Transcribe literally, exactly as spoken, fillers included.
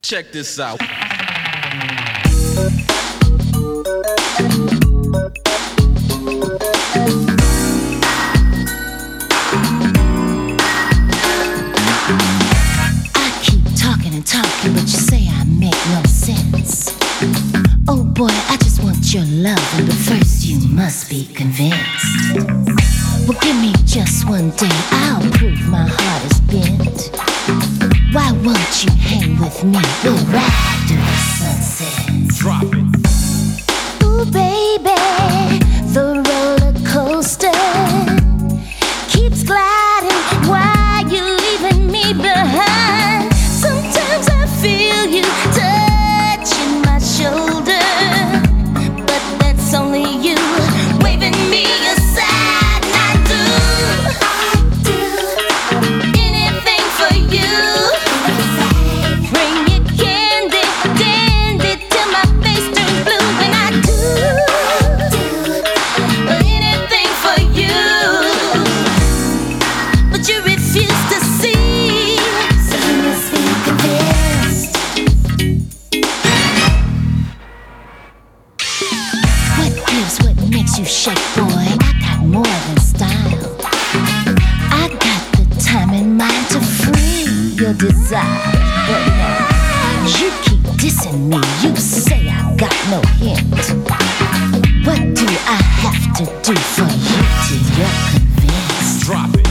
Check this out. I keep talking and talking, but you say I make no sense. Oh boy, I just want your love, but first you must be convinced. Well, give me just one day, I'll prove my heart is bent. Why won't you hang with me? We'll ride through the sunset. Drop it. Ooh, baby, the roller coaster keeps gliding while you're leaving me behind. Sometimes I feel you touching my shoulder, but that's only you waving me aside. You shake, boy, I got more than style. I got the time and mind to free your desire. But now, you keep dissing me. You say I got no hint. What do I have to do for you till you're convinced? Drop it.